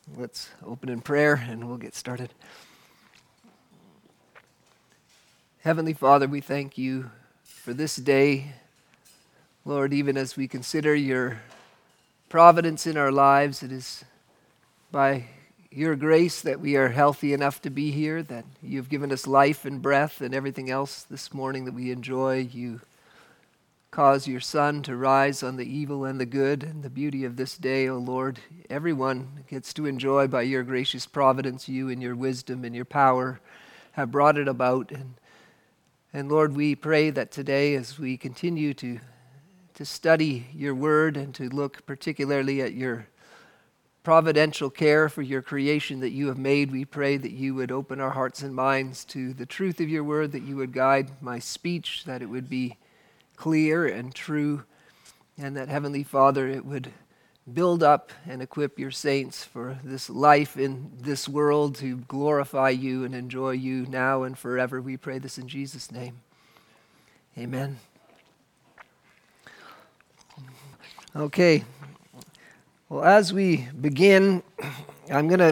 Let's open in prayer and we'll get started. Heavenly Father, we thank you for this day. Lord, even as we consider your providence in our lives, it is by your grace that we are healthy enough to be here, that you've given us life and breath and everything else this morning that we enjoy. You cause your sun to rise on the evil and the good, and the beauty of this day, O Lord. Everyone gets to enjoy by your gracious providence. You and your wisdom and your power have brought it about. And Lord, we pray that today as we continue to study your word and to look particularly at your providential care for your creation that you have made, we pray that you would open our hearts and minds to the truth of your word, that you would guide my speech, that it would be clear and true, and that, Heavenly Father, it would build up and equip your saints for this life in this world to glorify you and enjoy you now and forever. We pray this in Jesus' name. Amen. Okay. Well, as we begin, I'm going to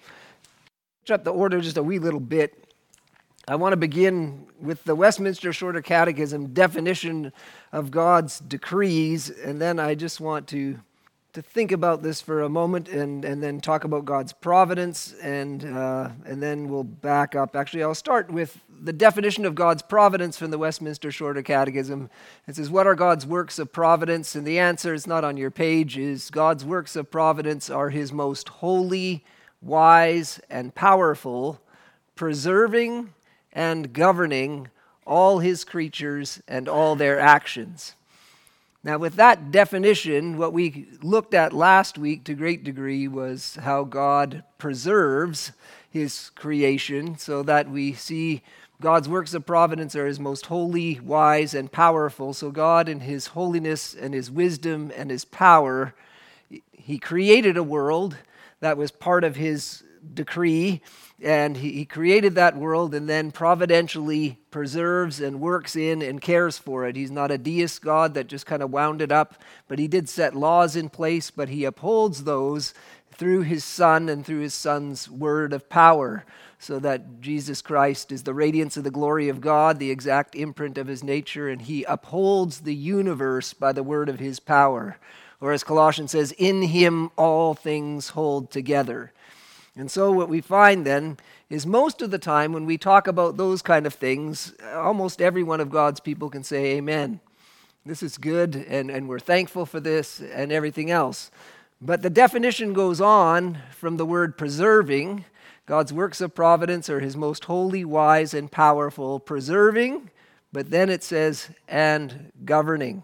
switch up the order just a wee little bit. I want to begin with the Westminster Shorter Catechism definition of God's decrees, and then I just want to think about this for a moment and then talk about God's providence, and then we'll back up. Actually, I'll start with the definition of God's providence from the Westminster Shorter Catechism. It says, what are God's works of providence? And the answer is not on your page, is God's works of providence are his most holy, wise, and powerful, preserving and governing all his creatures and all their actions. Now, with that definition, what we looked at last week to a great degree was how God preserves his creation, so that we see God's works of providence are his most holy, wise, and powerful. So God, in his holiness and his wisdom and his power, he created a world that was part of his decree, and he created that world and then providentially preserves and works in and cares for it. He's not a deist God that just kind of wound it up, but he did set laws in place, but he upholds those through his Son and through his Son's word of power, so that Jesus Christ is the radiance of the glory of God, the exact imprint of his nature, and he upholds the universe by the word of his power. Or as Colossians says, in him all things hold together. And so what we find then is most of the time when we talk about those kind of things, almost every one of God's people can say amen. This is good, and we're thankful for this and everything else. But the definition goes on from the word preserving. God's works of providence are his most holy, wise, and powerful, preserving, but then it says, and governing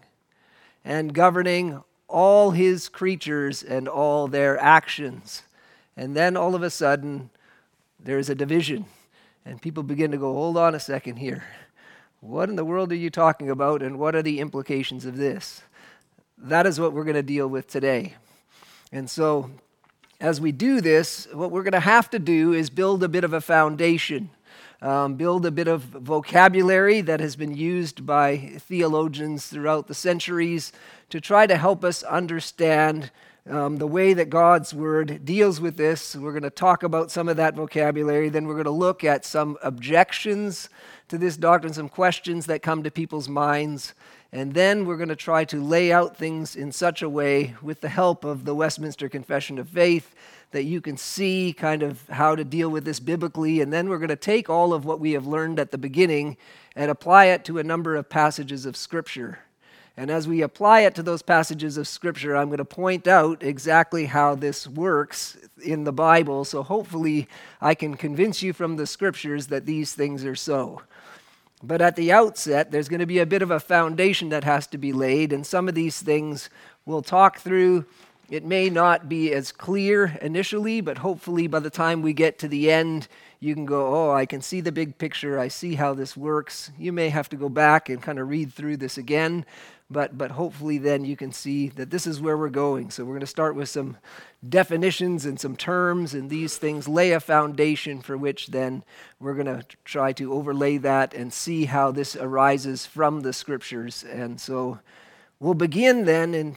all his creatures and all their actions. And then all of a sudden, there's a division. And people begin to go, hold on a second here. What in the world are you talking about, and what are the implications of this? That is what we're going to deal with today. And so, as we do this, what we're going to have to do is build a bit of a foundation. Build a bit of vocabulary that has been used by theologians throughout the centuries to try to help us understand the way that God's word deals with this. We're going to talk about some of that vocabulary. Then we're going to look at some objections to this doctrine, some questions that come to people's minds. And then we're going to try to lay out things in such a way, with the help of the Westminster Confession of Faith, that you can see kind of how to deal with this biblically. And then we're going to take all of what we have learned at the beginning and apply it to a number of passages of Scripture. And as we apply it to those passages of Scripture, I'm going to point out exactly how this works in the Bible. So hopefully I can convince you from the Scriptures that these things are so. But at the outset, there's going to be a bit of a foundation that has to be laid, and some of these things we'll talk through. It may not be as clear initially, but hopefully by the time we get to the end, you can go, oh, I can see the big picture. I see how this works. You may have to go back and kind of read through this again, but hopefully then you can see that this is where we're going. So we're going to start with some definitions and some terms, and these things lay a foundation for which then we're going to try to overlay that and see how this arises from the Scriptures. And so we'll begin then in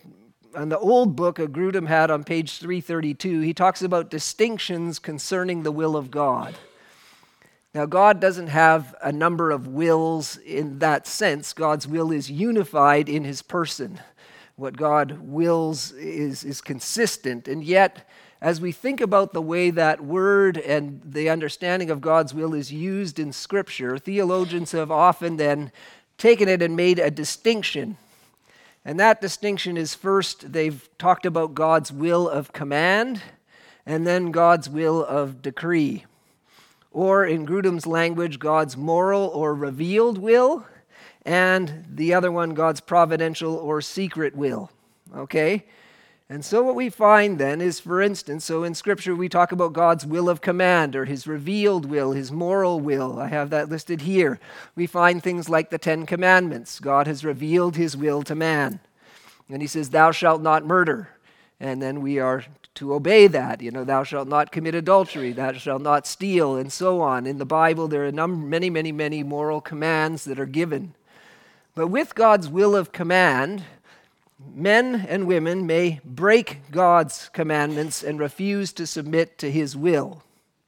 on the old book Grudem had on page 332, he talks about distinctions concerning the will of God. Now, God doesn't have a number of wills in that sense. God's will is unified in his person. What God wills is consistent. And yet, as we think about the way that word and the understanding of God's will is used in Scripture, theologians have often then taken it and made a distinction. And that distinction is, first, they've talked about God's will of command, and then God's will of decree. Or in Grudem's language, God's moral or revealed will, and the other one, God's providential or secret will. Okay? And so what we find then is, for instance, so in Scripture we talk about God's will of command, or his revealed will, his moral will. I have that listed here. We find things like the Ten Commandments. God has revealed his will to man. And he says, thou shalt not murder. And then we are to obey that. Thou shalt not commit adultery, thou shalt not steal, and so on. In the Bible, there are many moral commands that are given. But with God's will of command, men and women may break God's commandments and refuse to submit to his will.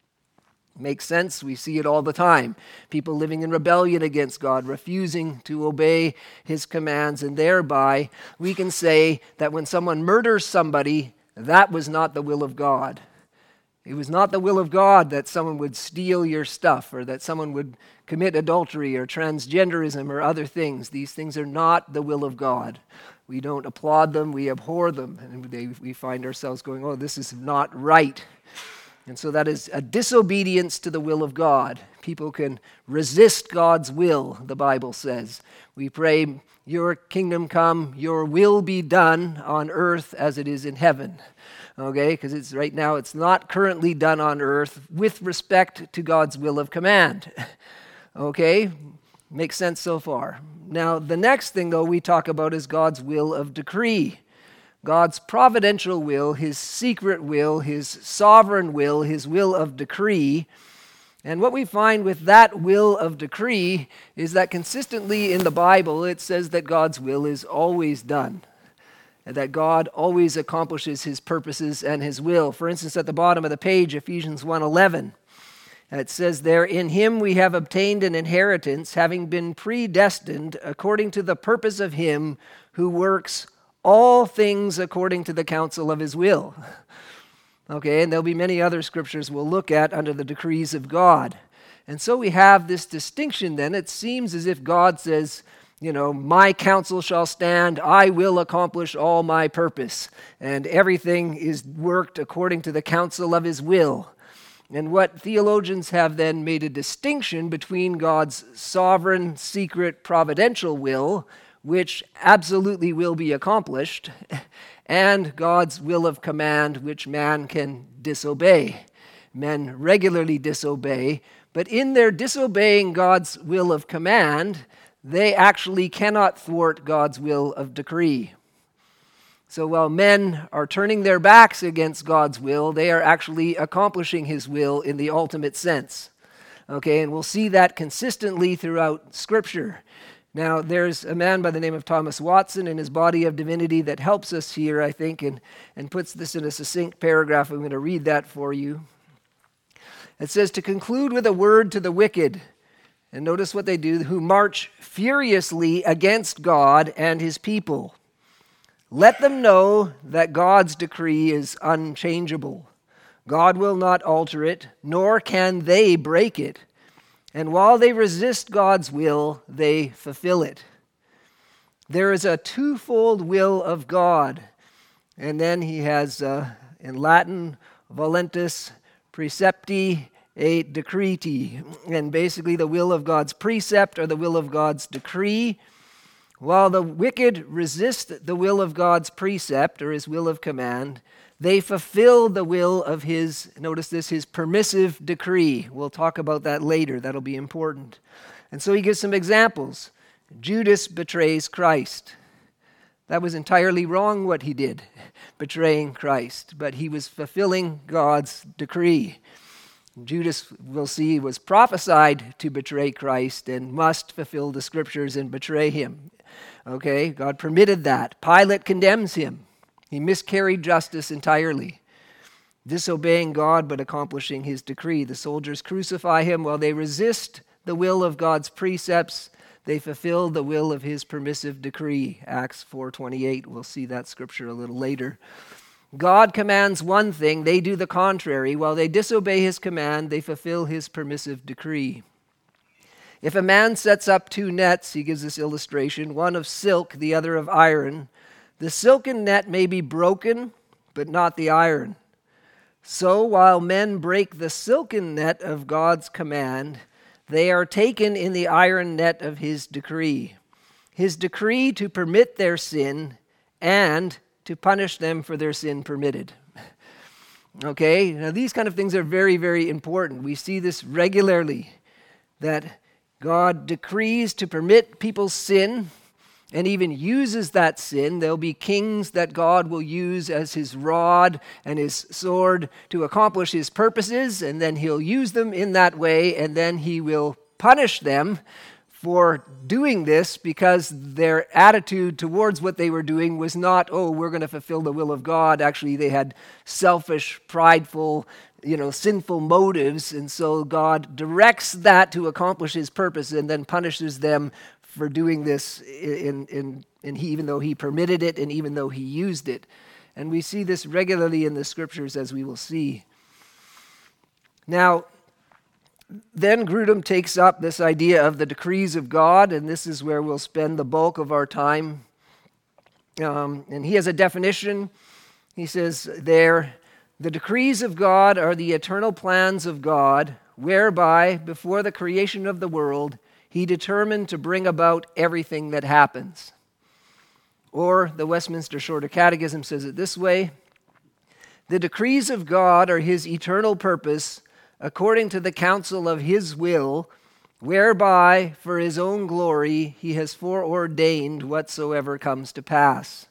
Makes sense? We see it all the time. People living in rebellion against God, refusing to obey his commands, and thereby we can say that when someone murders somebody, that was not the will of God. It was not the will of God that someone would steal your stuff, or that someone would commit adultery or transgenderism or other things. These things are not the will of God. We don't applaud them, we abhor them, and we find ourselves going, oh, this is not right. And so that is a disobedience to the will of God. People can resist God's will, the Bible says. We pray, your kingdom come, your will be done on earth as it is in heaven. Okay, because right now it's not currently done on earth with respect to God's will of command. Okay, makes sense so far. Now, the next thing, though, we talk about is God's will of decree. God's providential will, his secret will, his sovereign will, his will of decree. And what we find with that will of decree is that consistently in the Bible it says that God's will is always done, and that God always accomplishes his purposes and his will. For instance, at the bottom of the page, Ephesians 1:11, it says there, in him we have obtained an inheritance, having been predestined according to the purpose of him who works all things according to the counsel of his will. Okay, and there'll be many other scriptures we'll look at under the decrees of God. And so we have this distinction then. It seems as if God says, my counsel shall stand, I will accomplish all my purpose. And everything is worked according to the counsel of his will. And what theologians have then made a distinction between God's sovereign, secret, providential will, which absolutely will be accomplished, and God's will of command, which man can disobey. Men regularly disobey, but in their disobeying God's will of command, they actually cannot thwart God's will of decree. So while men are turning their backs against God's will, they are actually accomplishing his will in the ultimate sense. Okay, and we'll see that consistently throughout Scripture. Now, there's a man by the name of Thomas Watson in his Body of Divinity that helps us here, I think, and puts this in a succinct paragraph. I'm going to read that for you. It says, to conclude with a word to the wicked, and notice what they do, who march furiously against God and his people. Let them know that God's decree is unchangeable. God will not alter it, nor can they break it. And while they resist God's will, they fulfill it. There is a twofold will of God. And then he has, in Latin, volentis precepti et decreti. And basically the will of God's precept or the will of God's decree. While the wicked resist the will of God's precept or his will of command, they fulfill the will of his, notice this, his permissive decree. We'll talk about that later. That'll be important. And so he gives some examples. Judas betrays Christ. That was entirely wrong what he did, betraying Christ. But he was fulfilling God's decree. Judas, we'll see, was prophesied to betray Christ and must fulfill the scriptures and betray him. Okay, God permitted that. Pilate condemns him. He miscarried justice entirely, disobeying God but accomplishing his decree. The soldiers crucify him while they resist the will of God's precepts. They fulfill the will of his permissive decree. Acts 4:28. We'll see that scripture a little later. God commands one thing, they do the contrary. While they disobey his command, they fulfill his permissive decree. If a man sets up two nets, he gives this illustration, one of silk, the other of iron, the silken net may be broken, but not the iron. So while men break the silken net of God's command, they are taken in the iron net of his decree to permit their sin and to punish them for their sin permitted. Okay, now these kind of things are very, very important. We see this regularly, that God decrees to permit people's sin and even uses that sin. There'll be kings that God will use as his rod and his sword to accomplish his purposes, and then he'll use them in that way, and then he will punish them for doing this because their attitude towards what they were doing was not, oh, we're going to fulfill the will of God. Actually, they had selfish, prideful, sinful motives, and so God directs that to accomplish his purpose and then punishes them for doing this even though he permitted it and even though he used it. And we see this regularly in the scriptures, as we will see. Now, then Grudem takes up this idea of the decrees of God, and this is where we'll spend the bulk of our time. And he has a definition. He says there, the decrees of God are the eternal plans of God, whereby, before the creation of the world, he determined to bring about everything that happens. Or the Westminster Shorter Catechism says it this way: the decrees of God are his eternal purpose, according to the counsel of his will, whereby, for his own glory, he has foreordained whatsoever comes to pass.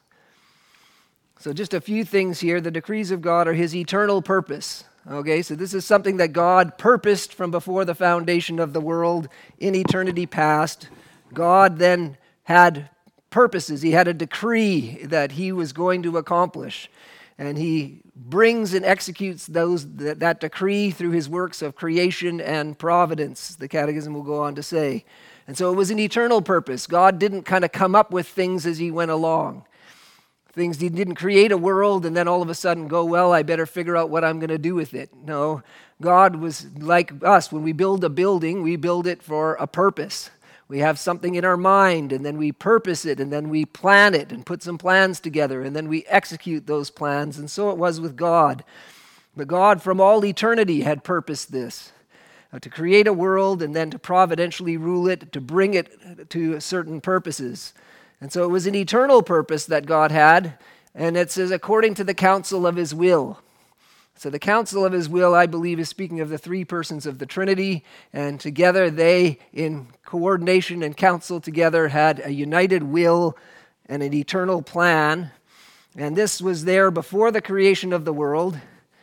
So just a few things here. The decrees of God are his eternal purpose. Okay, so this is something that God purposed from before the foundation of the world in eternity past. God then had purposes. He had a decree that he was going to accomplish. And he brings and executes that decree through his works of creation and providence, the Catechism will go on to say. And so it was an eternal purpose. God didn't kind of come up with things as he went along. He didn't create a world and then all of a sudden go, well, I better figure out what I'm going to do with it. No, God was like us. When we build a building, we build it for a purpose. We have something in our mind, and then we purpose it, and then we plan it and put some plans together, and then we execute those plans. And so it was with God. But God from all eternity had purposed this, to create a world and then to providentially rule it, to bring it to certain purposes. And so it was an eternal purpose that God had, and it says according to the counsel of his will. So the counsel of his will, I believe, is speaking of the three persons of the Trinity, and together they, in coordination and counsel together, had a united will and an eternal plan. And this was there before the creation of the world.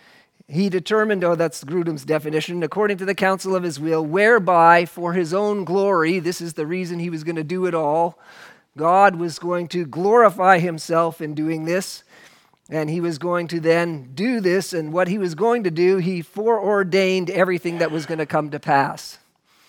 He determined, that's Grudem's definition, according to the counsel of his will, whereby for his own glory, this is the reason he was going to do it all, God was going to glorify himself in doing this, and he was going to then do this, and what he was going to do, he foreordained everything that was going to come to pass.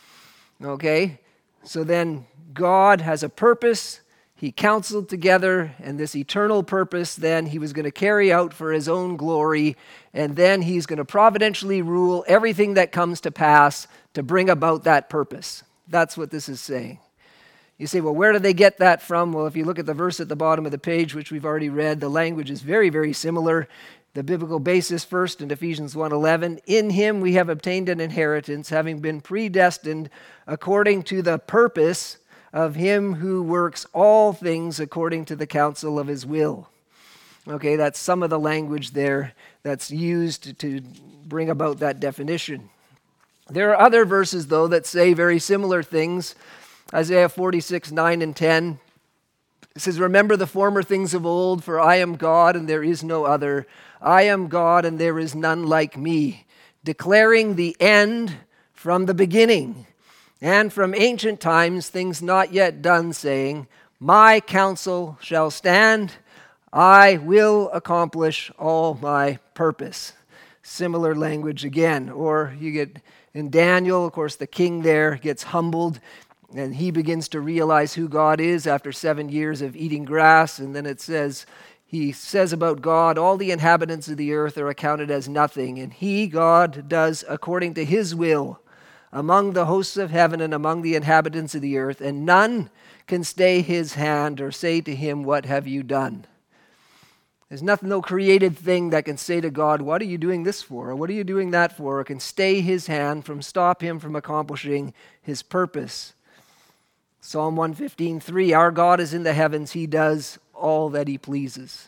Okay? So then God has a purpose, he counseled together, and this eternal purpose then he was going to carry out for his own glory, and then he's going to providentially rule everything that comes to pass to bring about that purpose. That's what this is saying. You say, well, where do they get that from? Well, if you look at the verse at the bottom of the page, which we've already read, the language is very, very similar. The biblical basis first in Ephesians 1:11, in him we have obtained an inheritance, having been predestined according to the purpose of him who works all things according to the counsel of his will. Okay, that's some of the language there that's used to bring about that definition. There are other verses, though, that say very similar things. Isaiah 46:9 and 10. It says, remember the former things of old, for I am God and there is no other. I am God and there is none like me, declaring the end from the beginning, and from ancient times things not yet done, saying, my counsel shall stand, I will accomplish all my purpose. Similar language again. Or you get in Daniel, of course, the king there gets humbled and he begins to realize who God is after 7 years of eating grass. And then it says, he says about God, all the inhabitants of the earth are accounted as nothing. And he, God, does according to his will among the hosts of heaven and among the inhabitants of the earth. And none can stay his hand or say to him, what have you done? There's nothing, no created thing that can say to God, what are you doing this for? Or what are you doing that for? Or can stay his hand stop him from accomplishing his purpose. Psalm 115:3, our God is in the heavens. He does all that he pleases.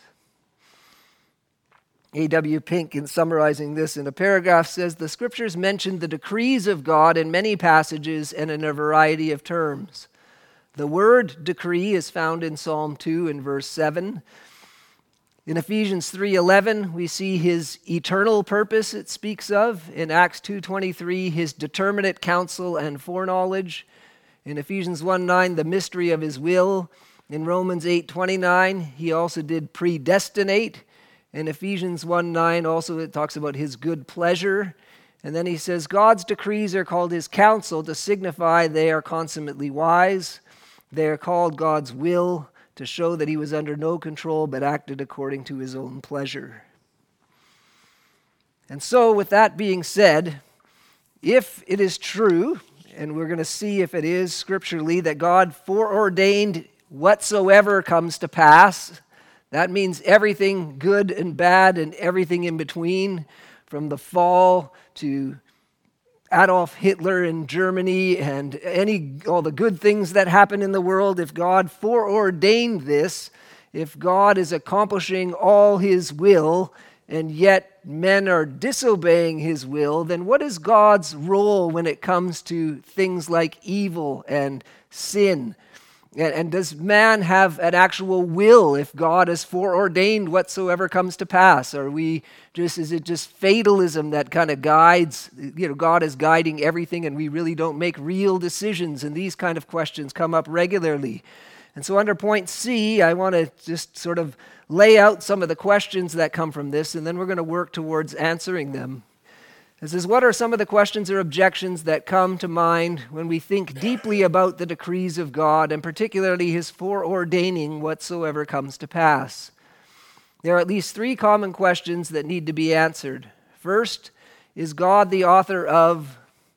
A.W. Pink, in summarizing this in a paragraph, says, the scriptures mention the decrees of God in many passages and in a variety of terms. The word decree is found in Psalm 2 in verse 7. In Ephesians 3:11, we see his eternal purpose it speaks of. In Acts 2:23, his determinate counsel and foreknowledge. In Ephesians 1:9, the mystery of his will. In Romans 8:29, he also did predestinate. In Ephesians 1:9, also it talks about his good pleasure. And then he says, God's decrees are called his counsel to signify they are consummately wise. They are called God's will, to show that he was under no control but acted according to his own pleasure. And so, with that being said, if it is true, and we're going to see if it is scripturally, that God foreordained whatsoever comes to pass, that means everything good and bad and everything in between, from the fall to Adolf Hitler in Germany and all the good things that happen in the world. If God foreordained this, if God is accomplishing all his will, and yet men are disobeying his will, then what is God's role when it comes to things like evil and sin? And does man have an actual will if God has foreordained whatsoever comes to pass? Is it just fatalism that kind of guides, God is guiding everything and we really don't make real decisions? And these kind of questions come up regularly. And so under point C, I want to just sort of lay out some of the questions that come from this, and then we're going to work towards answering them. This is, what are some of the questions or objections that come to mind when we think deeply about the decrees of God, and particularly his foreordaining whatsoever comes to pass? There are at least 3 common questions that need to be answered. First, is God the author of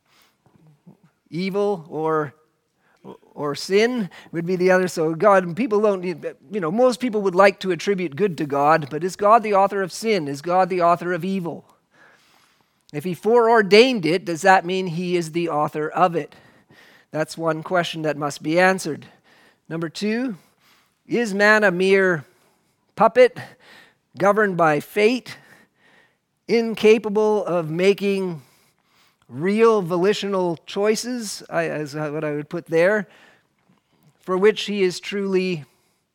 evil or sin would be the other. So God, people don't, most people would like to attribute good to God, but is God the author of sin? Is God the author of evil? If he foreordained it, does that mean he is the author of it? That's one question that must be answered. Number 2, is man a mere puppet governed by fate, incapable of making real volitional choices, is what I would put there, for which he is truly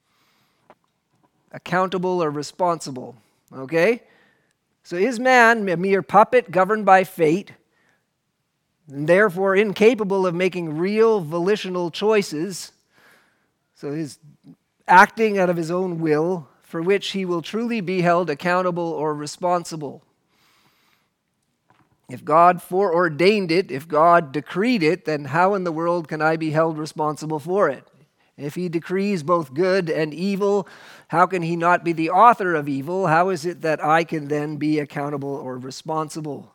accountable or responsible? Okay? So is man a mere puppet governed by fate, and therefore incapable of making real volitional choices? So he's acting out of his own will, for which he will truly be held accountable or responsible. If God foreordained it, if God decreed it, then how in the world can I be held responsible for it? If he decrees both good and evil, how can he not be the author of evil? How is it that I can then be accountable or responsible?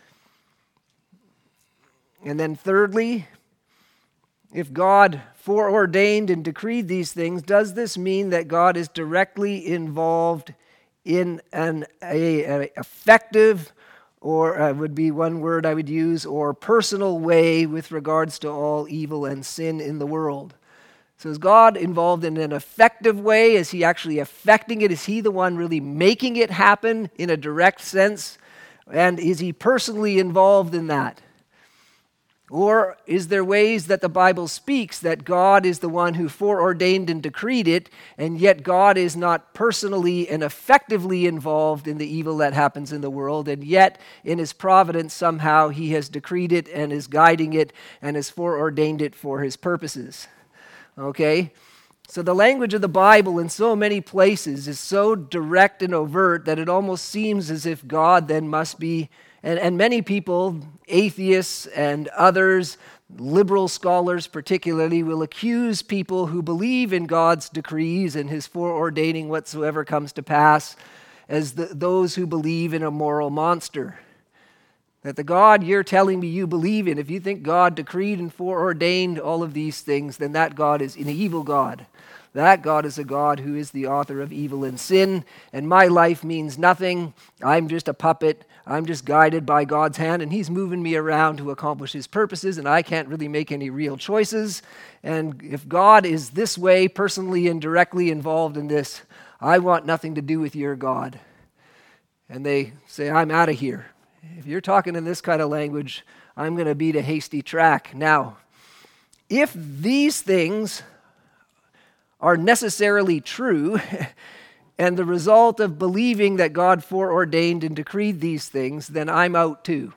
And then thirdly, if God foreordained and decreed these things, does this mean that God is directly involved in an effective, or would be one word I would use, or personal way with regards to all evil and sin in the world? So is God involved in an effective way? Is he actually affecting it? Is he the one really making it happen in a direct sense? And is he personally involved in that? Or is there ways that the Bible speaks that God is the one who foreordained and decreed it, and yet God is not personally and effectively involved in the evil that happens in the world, and yet in his providence somehow he has decreed it and is guiding it and has foreordained it for his purposes? Okay? So the language of the Bible in so many places is so direct and overt that it almost seems as if God then must be, and many people, atheists and others, liberal scholars particularly, will accuse people who believe in God's decrees and his foreordaining whatsoever comes to pass as those who believe in a moral monster. That the God you're telling me you believe in, if you think God decreed and foreordained all of these things, then that God is an evil God. That God is a God who is the author of evil and sin, and my life means nothing. I'm just a puppet. I'm just guided by God's hand, and he's moving me around to accomplish his purposes, and I can't really make any real choices. And if God is this way, personally and directly involved in this, I want nothing to do with your God. And they say, I'm out of here. If you're talking in this kind of language, I'm going to beat a hasty track. Now, if these things are necessarily true, and the result of believing that God foreordained and decreed these things, then I'm out too.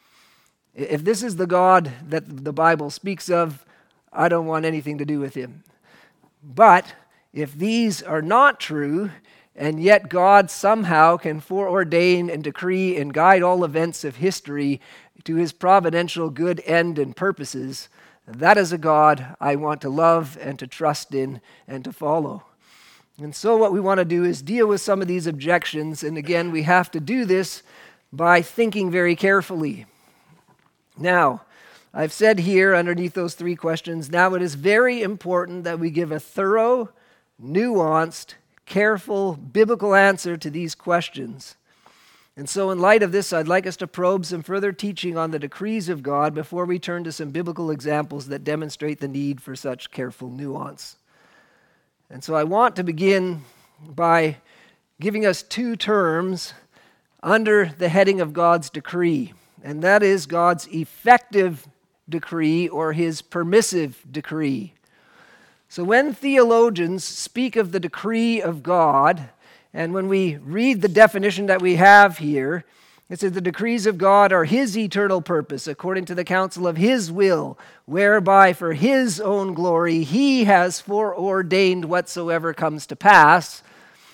If this is the God that the Bible speaks of, I don't want anything to do with him. But if these are not true, and yet God somehow can foreordain and decree and guide all events of history to his providential good end and purposes, that is a God I want to love and to trust in and to follow. And so what we want to do is deal with some of these objections. And again, we have to do this by thinking very carefully. Now, I've said here underneath those three questions, now it is very important that we give a thorough, nuanced, careful, biblical answer to these questions. And so in light of this, I'd like us to probe some further teaching on the decrees of God before we turn to some biblical examples that demonstrate the need for such careful nuance. And so I want to begin by giving us two terms under the heading of God's decree, and that is God's effective decree or his permissive decree. So when theologians speak of the decree of God, and when we read the definition that we have here, it says the decrees of God are his eternal purpose, according to the counsel of his will, whereby for his own glory he has foreordained whatsoever comes to pass.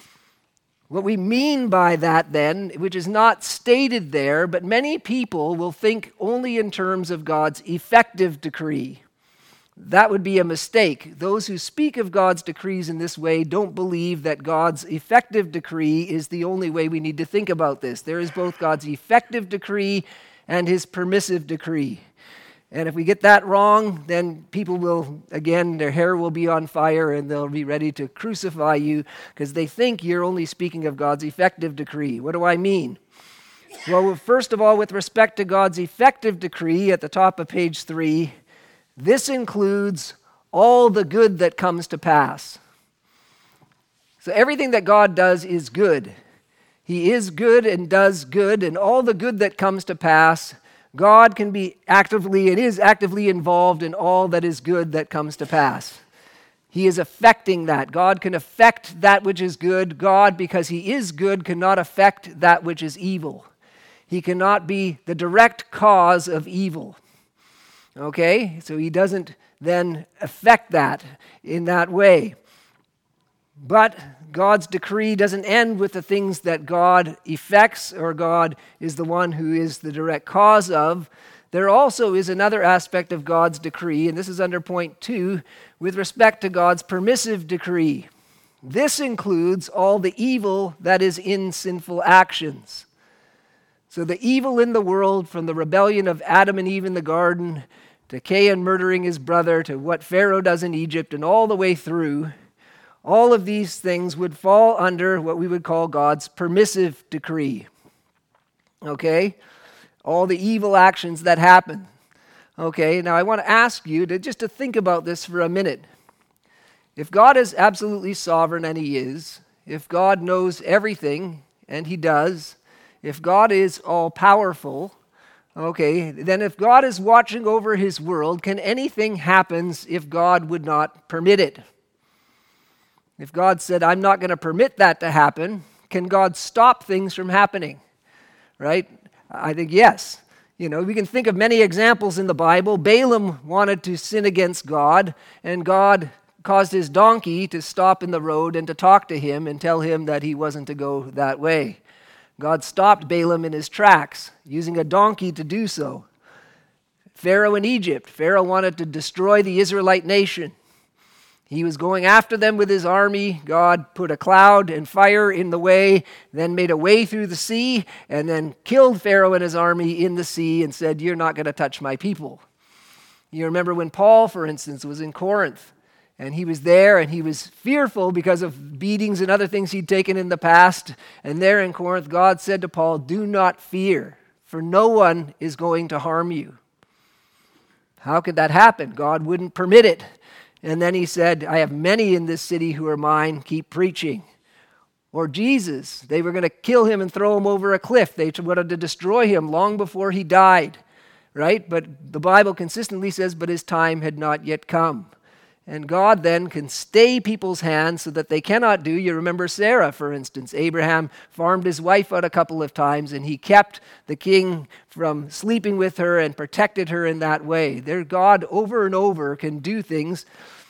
What we mean by that then, which is not stated there, but many people will think only in terms of God's effective decree. That would be a mistake. Those who speak of God's decrees in this way don't believe that God's effective decree is the only way we need to think about this. There is both God's effective decree and his permissive decree. And if we get that wrong, then people will, again, their hair will be on fire and they'll be ready to crucify you because they think you're only speaking of God's effective decree. What do I mean? Well, first of all, with respect to God's effective decree at the top of page 3, this includes all the good that comes to pass. So everything that God does is good. He is good and does good, and all the good that comes to pass, God can be actively and is actively involved in all that is good that comes to pass. He is affecting that. God can affect that which is good. God, because he is good, cannot affect that which is evil. He cannot be the direct cause of evil. Okay, so he doesn't then affect that in that way. But God's decree doesn't end with the things that God effects or God is the one who is the direct cause of. There also is another aspect of God's decree, and this is under point 2, with respect to God's permissive decree. This includes all the evil that is in sinful actions. So the evil in the world, from the rebellion of Adam and Eve in the garden, to Cain murdering his brother, to what Pharaoh does in Egypt, and all the way through, all of these things would fall under what we would call God's permissive decree. Okay? All the evil actions that happen. Okay, now I want to ask you just to think about this for a minute. If God is absolutely sovereign, and he is, if God knows everything, and he does, if God is all-powerful, okay, then if God is watching over his world, can anything happen if God would not permit it? If God said, I'm not going to permit that to happen, can God stop things from happening? Right? I think yes. You know, we can think of many examples in the Bible. Balaam wanted to sin against God, and God caused his donkey to stop in the road and to talk to him and tell him that he wasn't to go that way. God stopped Balaam in his tracks, using a donkey to do so. Pharaoh in Egypt. Pharaoh wanted to destroy the Israelite nation. He was going after them with his army. God put a cloud and fire in the way, then made a way through the sea, and then killed Pharaoh and his army in the sea and said, "You're not going to touch my people." You remember when Paul, for instance, was in Corinth, and he was there and he was fearful because of beatings and other things he'd taken in the past. And there in Corinth, God said to Paul, "Do not fear, for no one is going to harm you." How could that happen? God wouldn't permit it. And then he said, "I have many in this city who are mine, keep preaching." Or Jesus, they were going to kill him and throw him over a cliff. They wanted to destroy him long before he died, right? But the Bible consistently says, but his time had not yet come. And God then can stay people's hands so that they cannot do. You remember Sarah, for instance. Abraham farmed his wife out a couple of times, and he kept the king from sleeping with her and protected her in that way. Their God over and over can do things.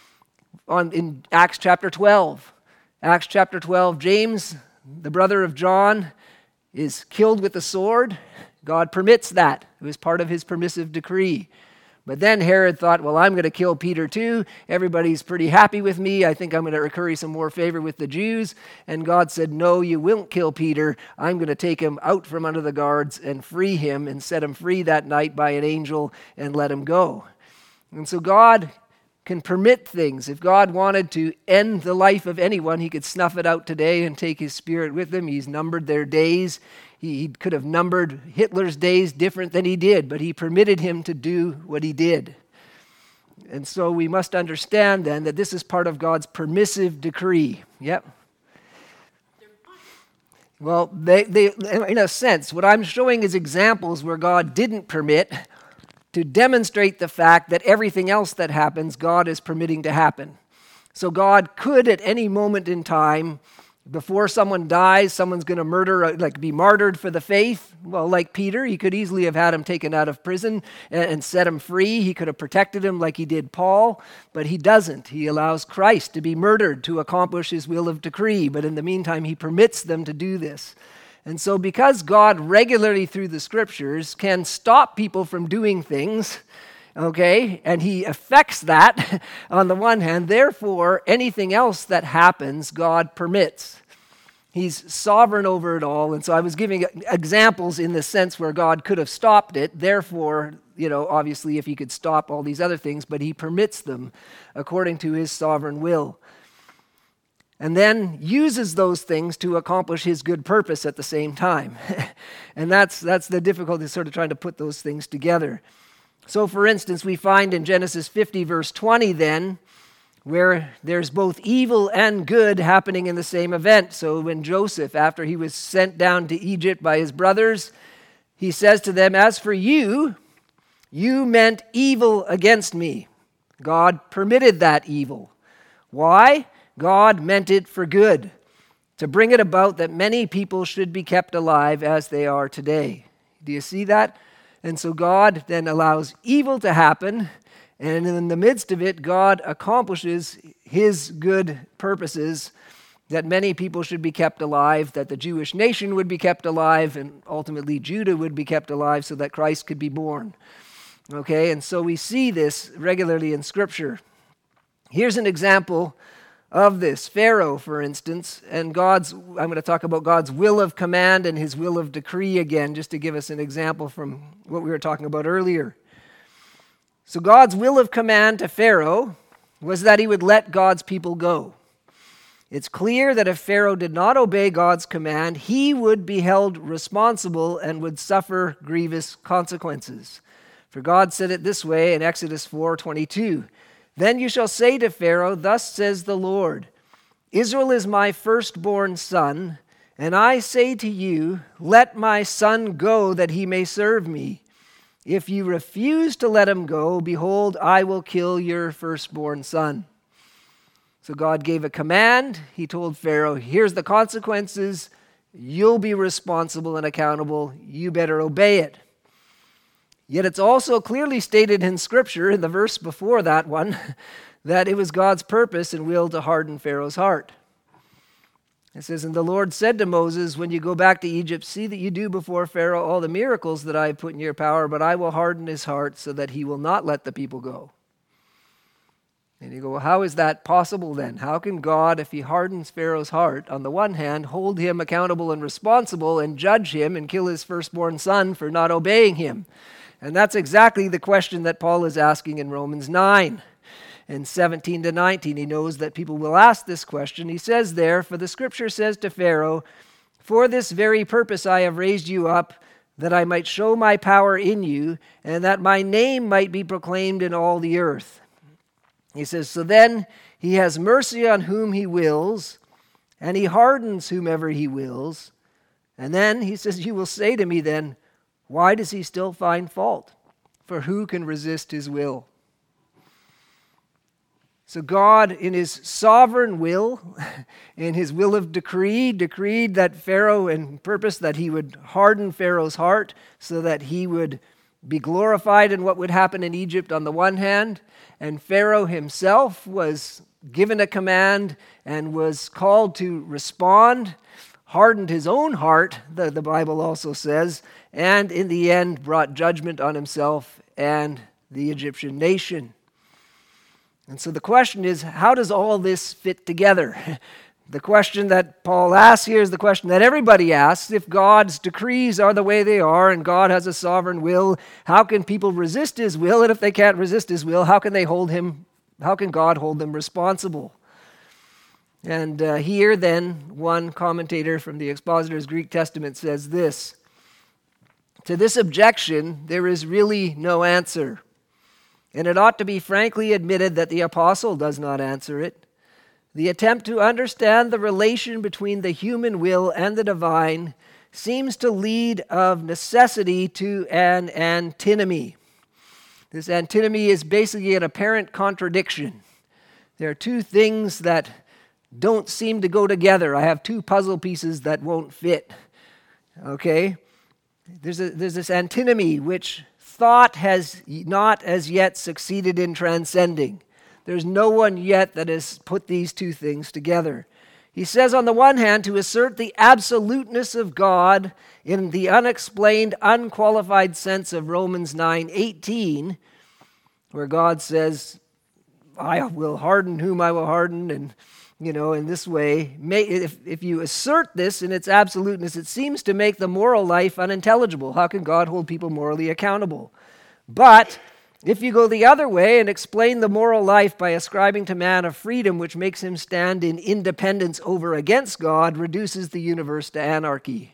In Acts chapter 12. Acts chapter 12, James, the brother of John, is killed with the sword. God permits that. It was part of his permissive decree. But then Herod thought, well, I'm going to kill Peter too. Everybody's pretty happy with me. I think I'm going to curry some more favor with the Jews. And God said, no, you won't kill Peter. I'm going to take him out from under the guards and free him and set him free that night by an angel and let him go. And so God can permit things. If God wanted to end the life of anyone, he could snuff it out today and take his spirit with him. He's numbered their days. He could have numbered Hitler's days different than he did, but he permitted him to do what he did. And so we must understand then that this is part of God's permissive decree. Yep. Well, they in a sense, what I'm showing is examples where God didn't permit to demonstrate the fact that everything else that happens, God is permitting to happen. So God could at any moment in time, before someone dies, someone's going to be martyred for the faith. Well, like Peter, he could easily have had him taken out of prison and set him free. He could have protected him like he did Paul, but he doesn't. He allows Christ to be murdered to accomplish his will of decree, but in the meantime, he permits them to do this. And so because God regularly through the scriptures can stop people from doing things, okay, and he affects that on the one hand, therefore anything else that happens, God permits. He's sovereign over it all, and so I was giving examples in the sense where God could have stopped it, therefore, obviously if he could stop all these other things, but he permits them according to his sovereign will. And then uses those things to accomplish his good purpose at the same time. And that's the difficulty, sort of trying to put those things together. So, for instance, we find in Genesis 50, verse 20 then, where there's both evil and good happening in the same event. So when Joseph, after he was sent down to Egypt by his brothers, he says to them, "As for you, you meant evil against me." God permitted that evil. Why? God meant it for good, to bring it about that many people should be kept alive as they are today. Do you see that? And so God then allows evil to happen, and in the midst of it, God accomplishes his good purposes, that many people should be kept alive, that the Jewish nation would be kept alive, and ultimately Judah would be kept alive so that Christ could be born. Okay, and so we see this regularly in Scripture. Here's an example of this. Pharaoh, for instance, and I'm going to talk about God's will of command and his will of decree again, just to give us an example from what we were talking about earlier. So God's will of command to Pharaoh was that he would let God's people go. It's clear that if Pharaoh did not obey God's command, he would be held responsible and would suffer grievous consequences. For God said it this way in Exodus 4:22. "Then you shall say to Pharaoh, thus says the Lord, Israel is my firstborn son, and I say to you, let my son go that he may serve me. If you refuse to let him go, behold, I will kill your firstborn son." So God gave a command. He told Pharaoh, here's the consequences. You'll be responsible and accountable. You better obey it. Yet it's also clearly stated in Scripture, in the verse before that one, that it was God's purpose and will to harden Pharaoh's heart. It says, "And the Lord said to Moses, when you go back to Egypt, see that you do before Pharaoh all the miracles that I have put in your power, but I will harden his heart so that he will not let the people go." And you go, well, how is that possible then? How can God, if he hardens Pharaoh's heart, on the one hand, hold him accountable and responsible and judge him and kill his firstborn son for not obeying him? And that's exactly the question that Paul is asking in Romans 9. In 17 to 19, he knows that people will ask this question. He says there, "For the scripture says to Pharaoh, for this very purpose I have raised you up, that I might show my power in you, and that my name might be proclaimed in all the earth." He says, "So then he has mercy on whom he wills, and he hardens whomever he wills." And then he says, "You will say to me then, why does he still find fault? For who can resist his will?" So God, in his sovereign will, in his will of decreed that Pharaoh, and purpose that he would harden Pharaoh's heart so that he would be glorified in what would happen in Egypt on the one hand, and Pharaoh himself was given a command and was called to respond, hardened his own heart, the Bible also says, and in the end brought judgment on himself and the Egyptian nation. And so the question is, how does all this fit together? The question that Paul asks here is the question that everybody asks. If God's decrees are the way they are and God has a sovereign will, how can people resist his will? And if they can't resist his will, how can God hold them responsible? And here then, one commentator from the Expositor's Greek Testament says this: "To this objection, there is really no answer. And it ought to be frankly admitted that the apostle does not answer it. The attempt to understand the relation between the human will and the divine seems to lead of necessity to an antinomy." This antinomy is basically an apparent contradiction. There are two things that don't seem to go together. I have two puzzle pieces that won't fit. Okay? There's this antinomy which thought has not as yet succeeded in transcending. There's no one yet that has put these two things together. He says, on the one hand, to assert the absoluteness of God in the unexplained, unqualified sense of Romans 9:18, where God says, "I will harden whom I will harden," and in this way, if you assert this in its absoluteness, it seems to make the moral life unintelligible. How can God hold people morally accountable? But if you go the other way and explain the moral life by ascribing to man a freedom which makes him stand in independence over against God, reduces the universe to anarchy.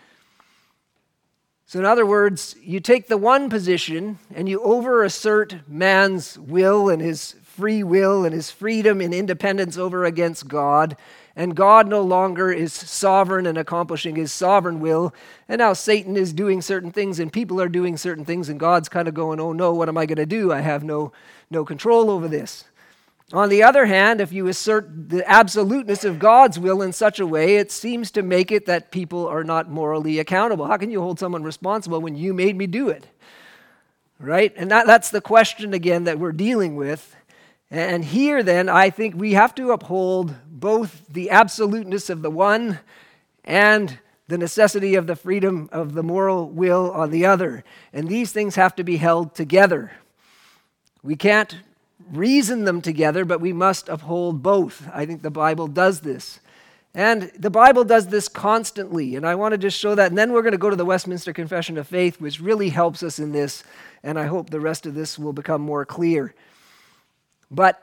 So in other words, you take the one position and you over-assert man's will and his free will and his freedom and independence over against God, and God no longer is sovereign and accomplishing his sovereign will, and now Satan is doing certain things and people are doing certain things, and God's kind of going, "Oh no, what am I going to do? I have no control over this." On the other hand, if you assert the absoluteness of God's will in such a way, it seems to make it that people are not morally accountable. How can you hold someone responsible when you made me do it? Right? And that's the question again that we're dealing with. And here then, I think we have to uphold both the absoluteness of the one and the necessity of the freedom of the moral will on the other. And these things have to be held together. We can't reason them together, but we must uphold both. I think the Bible does this. And the Bible does this constantly, and I want to just show that. And then we're going to go to the Westminster Confession of Faith, which really helps us in this, and I hope the rest of this will become more clear. But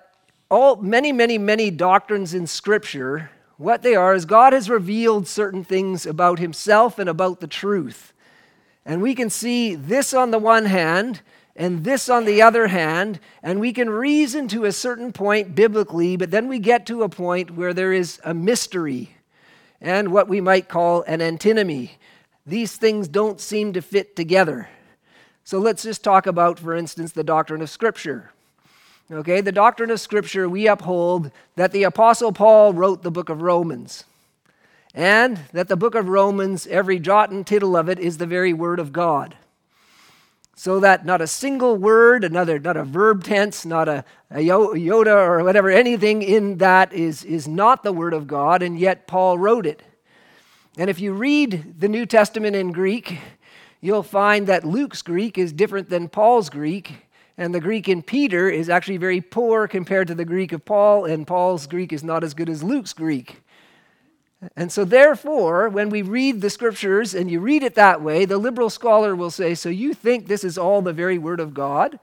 many doctrines in Scripture, what they are is God has revealed certain things about himself and about the truth. And we can see this on the one hand and this on the other hand, and we can reason to a certain point biblically, but then we get to a point where there is a mystery and what we might call an antinomy. These things don't seem to fit together. So let's just talk about, for instance, the doctrine of Scripture. Okay, the doctrine of Scripture, we uphold that the Apostle Paul wrote the book of Romans, and that the book of Romans, every jot and tittle of it, is the very word of God. so that not a single word, not a verb tense, not a iota or whatever, anything in that is not the Word of God, and yet Paul wrote it. And if you read the New Testament in Greek, you'll find that Luke's Greek is different than Paul's Greek, and the Greek in Peter is actually very poor compared to the Greek of Paul, and Paul's Greek is not as good as Luke's Greek. And so therefore, when we read the Scriptures and you read it that way, the liberal scholar will say, so you think this is all the very Word of God?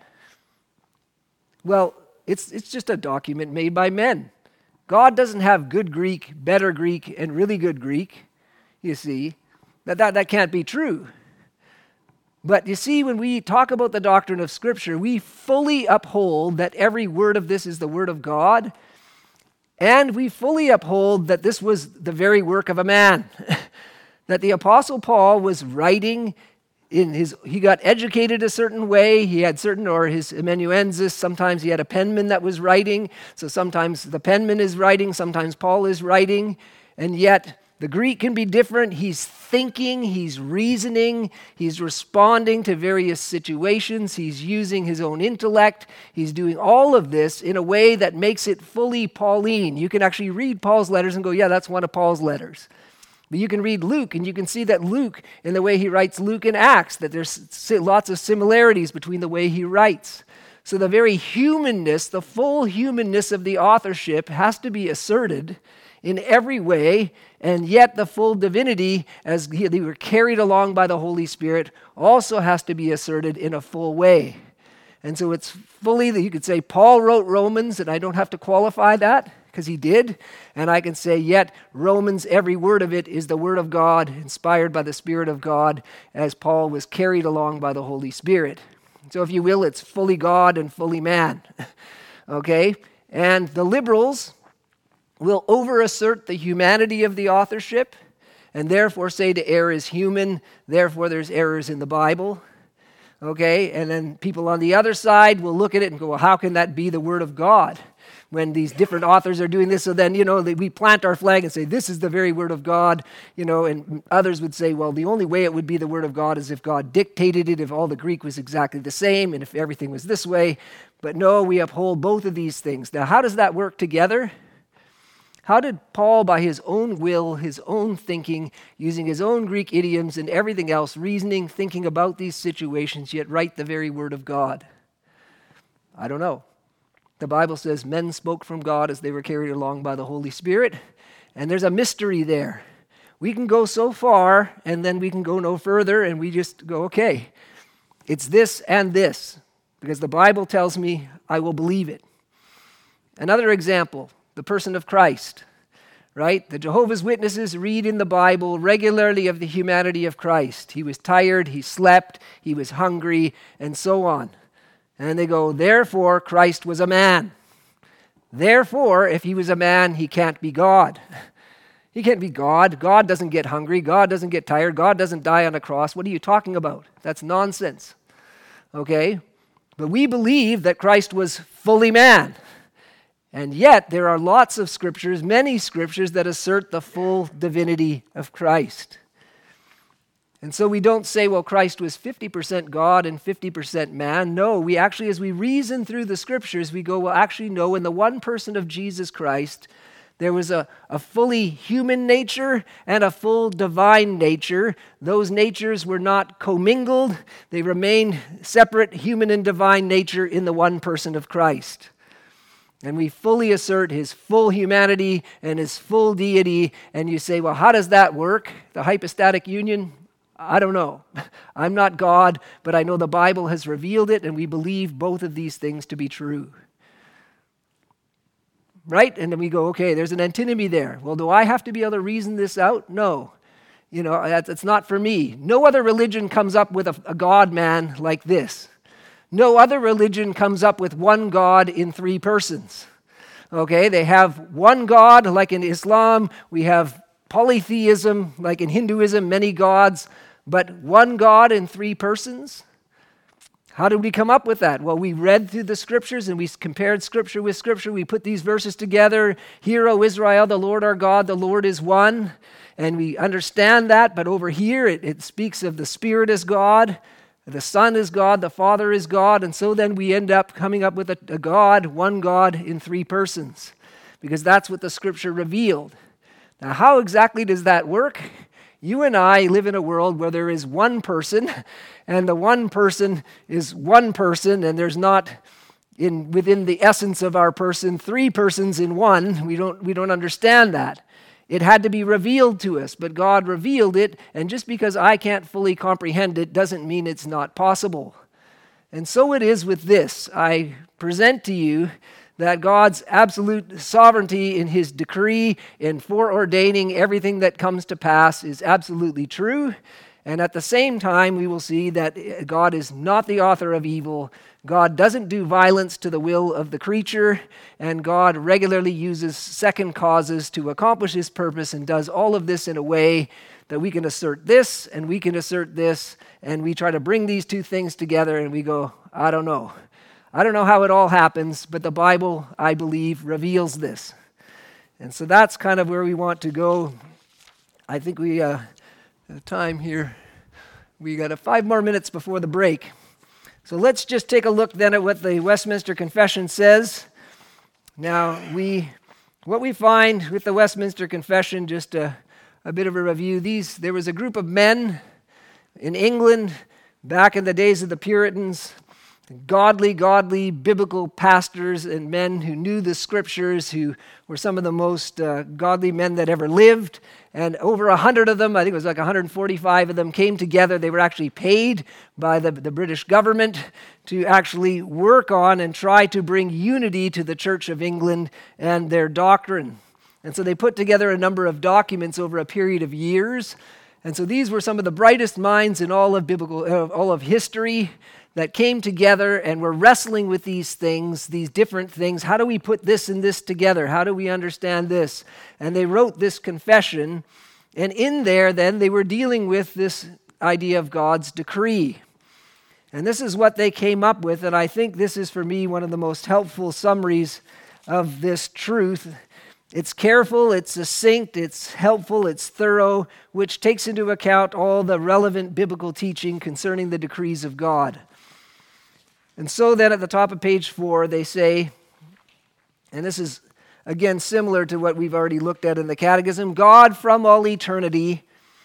Well, it's just a document made by men. God doesn't have good Greek, better Greek, and really good Greek, you see. That can't be true. But you see, when we talk about the doctrine of Scripture, we fully uphold that every word of this is the Word of God, and we fully uphold that this was the very work of a man. That the Apostle Paul was writing he got educated a certain way. He had his amanuensis, sometimes he had a penman that was writing. So sometimes the penman is writing, sometimes Paul is writing. And yet the Greek can be different. He's thinking, he's reasoning, he's responding to various situations, he's using his own intellect, he's doing all of this in a way that makes it fully Pauline. You can actually read Paul's letters and go, yeah, that's one of Paul's letters. But you can read Luke, and you can see that Luke, in the way he writes Luke and Acts, that there's lots of similarities between the way he writes. So the very humanness, the full humanness of the authorship has to be asserted in every way, and yet the full divinity, as they were carried along by the Holy Spirit, also has to be asserted in a full way. And so it's fully that you could say Paul wrote Romans, and I don't have to qualify that because he did. And I can say, yet Romans, every word of it is the Word of God, inspired by the Spirit of God, as Paul was carried along by the Holy Spirit. So if you will, it's fully God and fully man. Okay? And the liberals will over-assert the humanity of the authorship and therefore say the error is human, therefore there's errors in the Bible. Okay? And then people on the other side will look at it and go, well, how can that be the Word of God when these different authors are doing this? So then, we plant our flag and say, this is the very Word of God, and others would say, well, the only way it would be the Word of God is if God dictated it, if all the Greek was exactly the same, and if everything was this way. But no, we uphold both of these things. Now, how does that work together? How did Paul, by his own will, his own thinking, using his own Greek idioms and everything else, reasoning, thinking about these situations, yet write the very Word of God? I don't know. The Bible says men spoke from God as they were carried along by the Holy Spirit, and there's a mystery there. We can go so far, and then we can go no further, and we just go, okay, it's this and this, because the Bible tells me I will believe it. Another example, the person of Christ, right? The Jehovah's Witnesses read in the Bible regularly of the humanity of Christ. He was tired, he slept, he was hungry, and so on. And they go, therefore, Christ was a man. Therefore, if he was a man, he can't be God. He can't be God. God doesn't get hungry. God doesn't get tired. God doesn't die on a cross. What are you talking about? That's nonsense. Okay? But we believe that Christ was fully man. And yet, there are lots of scriptures, many scriptures, that assert the full divinity of Christ. And so we don't say, well, Christ was 50% God and 50% man. No, we actually, as we reason through the scriptures, we go, well, actually, no, in the one person of Jesus Christ, there was a fully human nature and a full divine nature. Those natures were not commingled. They remained separate, human and divine nature in the one person of Christ. And we fully assert his full humanity and his full deity. And you say, well, how does that work? The hypostatic union? I don't know. I'm not God, but I know the Bible has revealed it, and we believe both of these things to be true. Right? And then we go, okay, there's an antinomy there. Well, do I have to be able to reason this out? No. It's not for me. No other religion comes up with a God-man like this. No other religion comes up with one God in three persons. Okay, they have one God, like in Islam. We have polytheism, like in Hinduism, many gods, but one God in three persons? How did we come up with that? Well, we read through the scriptures and we compared scripture with scripture. We put these verses together. Hear, O Israel, the Lord our God, the Lord is one. And we understand that, but over here it speaks of the Spirit as God. the Son is God, the Father is God, and so then we end up coming up with a God, one God in three persons, because that's what the Scripture revealed. Now, how exactly does that work? You and I live in a world where there is one person, and the one person is one person, and there's not within the essence of our person three persons in one. We don't understand that. It had to be revealed to us, but God revealed it, and just because I can't fully comprehend it doesn't mean it's not possible. And so it is with this. I present to you that God's absolute sovereignty in His decree in foreordaining everything that comes to pass is absolutely true. And at the same time, we will see that God is not the author of evil. God doesn't do violence to the will of the creature, and God regularly uses second causes to accomplish His purpose, and does all of this in a way that we can assert this and we can assert this, and we try to bring these two things together and we go, I don't know. I don't know how it all happens, but the Bible, I believe, reveals this. And so that's kind of where we want to go. I think we have time here. We got 5 more minutes before the break. So let's just take a look then at what the Westminster Confession says. Now, what we find with the Westminster Confession, just a bit of a review. There was a group of men in England back in the days of the Puritans, godly, biblical pastors and men who knew the Scriptures, who were some of the most godly men that ever lived. And over 100 of them, I think it was like 145 of them, came together. They were actually paid by the British government to actually work on and try to bring unity to the Church of England and their doctrine. And so they put together a number of documents over a period of years. And so these were some of the brightest minds in all of history that came together and were wrestling with these things, these different things. How do we put this and this together? How do we understand this? And they wrote this confession, and in there then they were dealing with this idea of God's decree. And this is what they came up with, and I think this is for me one of the most helpful summaries of this truth. It's careful, it's succinct, it's helpful, it's thorough, which takes into account all the relevant biblical teaching concerning the decrees of God. And so then at the top of page 4, they say, and this is again similar to what we've already looked at in the Catechism, God from all eternity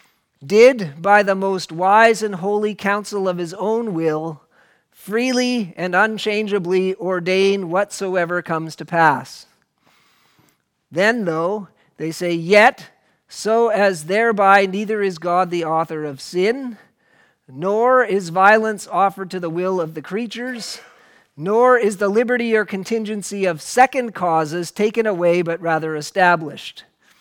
did by the most wise and holy counsel of His own will freely and unchangeably ordain whatsoever comes to pass. Then, though, they say, yet, so as thereby neither is God the author of sin, nor is violence offered to the will of the creatures, nor is the liberty or contingency of second causes taken away, but rather established.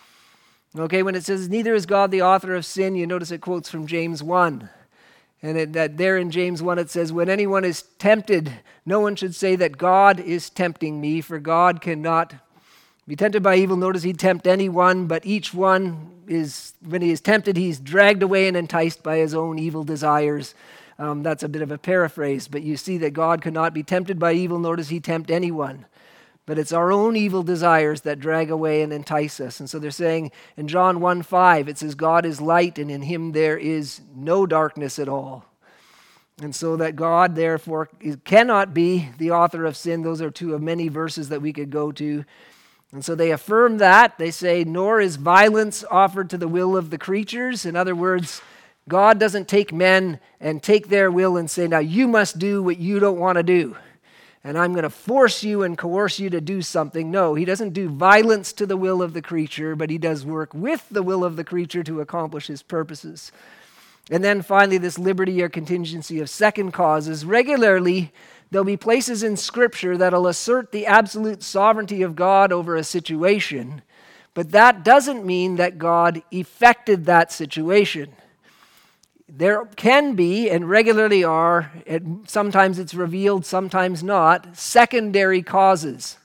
Okay, when it says, neither is God the author of sin, you notice it quotes from James 1. And that there in James 1 it says, when anyone is tempted, no one should say that God is tempting me, for God cannot be tempted by evil, nor does He tempt anyone, but each one is, when he is tempted, he's dragged away and enticed by his own evil desires. That's a bit of a paraphrase, but you see that God cannot be tempted by evil, nor does He tempt anyone. But it's our own evil desires that drag away and entice us. And so they're saying in John 1:5, it says, God is light, and in Him there is no darkness at all. And so that God, therefore, cannot be the author of sin. Those are two of many verses that we could go to. And so they affirm that. They say, nor is violence offered to the will of the creatures. In other words, God doesn't take men and take their will and say, now you must do what you don't want to do, and I'm going to force you and coerce you to do something. No, He doesn't do violence to the will of the creature, but He does work with the will of the creature to accomplish His purposes. And then finally, this liberty or contingency of second causes. Regularly, there'll be places in Scripture that'll assert the absolute sovereignty of God over a situation, but that doesn't mean that God effected that situation. There can be, and regularly are, and sometimes it's revealed, sometimes not, secondary causes.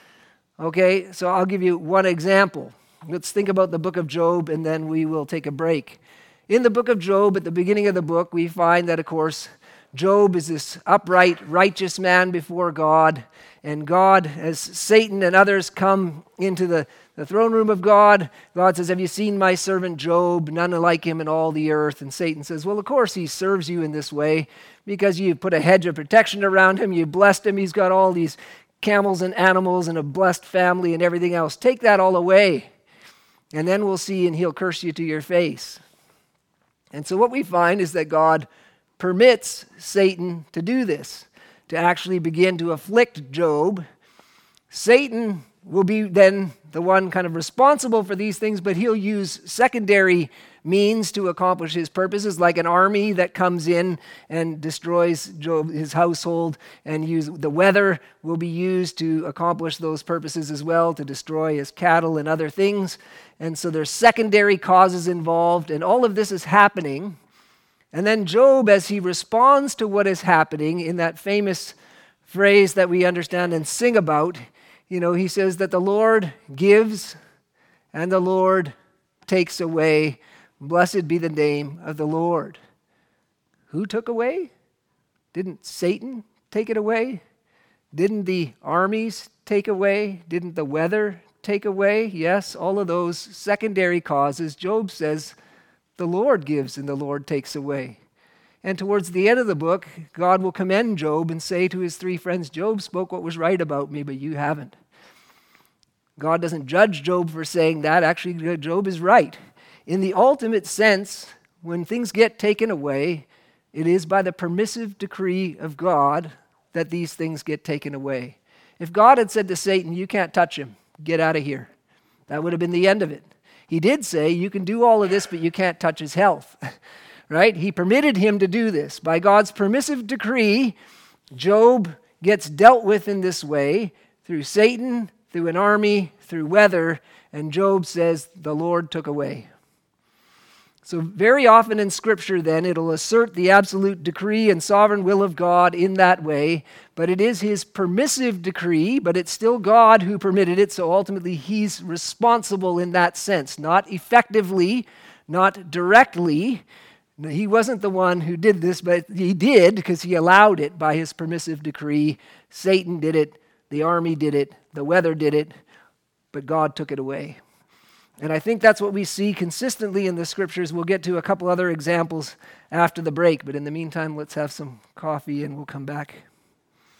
Okay, so I'll give you one example. Let's think about the book of Job, and then we will take a break. In the book of Job, at the beginning of the book, we find that, of course, Job is this upright, righteous man before God, and God, as Satan and others come into the throne room of God. God says, have you seen my servant Job? None like him in all the earth. And Satan says, well, of course he serves you in this way because you put a hedge of protection around him. You blessed him. He's got all these camels and animals and a blessed family and everything else. Take that all away. And then we'll see, and he'll curse you to your face. And so what we find is that God permits Satan to do this, to actually begin to afflict Job. Satan will be then the one kind of responsible for these things, but he'll use secondary means to accomplish his purposes, like an army that comes in and destroys Job, his household, and the weather will be used to accomplish those purposes as well, to destroy his cattle and other things. And so there's secondary causes involved, and all of this is happening. And then Job, as he responds to what is happening in that famous phrase that we understand and sing about, he says that the Lord gives and the Lord takes away. Blessed be the name of the Lord. Who took away? Didn't Satan take it away? Didn't the armies take away? Didn't the weather take away? Yes, all of those secondary causes. Job says the Lord gives and the Lord takes away. And towards the end of the book, God will commend Job and say to his three friends, Job spoke what was right about me, but you haven't. God doesn't judge Job for saying that. Actually, Job is right. In the ultimate sense, when things get taken away, it is by the permissive decree of God that these things get taken away. If God had said to Satan, you can't touch him, get out of here, that would have been the end of it. He did say, you can do all of this, but you can't touch his health. Right? He permitted him to do this. By God's permissive decree, Job gets dealt with in this way through Satan, through an army, through weather, and Job says, the Lord took away. So very often in Scripture then, it'll assert the absolute decree and sovereign will of God in that way, but it is his permissive decree, but it's still God who permitted it, so ultimately he's responsible in that sense, not effectively, not directly. He wasn't the one who did this, but he did because he allowed it by his permissive decree. Satan did it, the army did it, the weather did it, but God took it away. And I think that's what we see consistently in the Scriptures. We'll get to a couple other examples after the break, but in the meantime, let's have some coffee and we'll come back.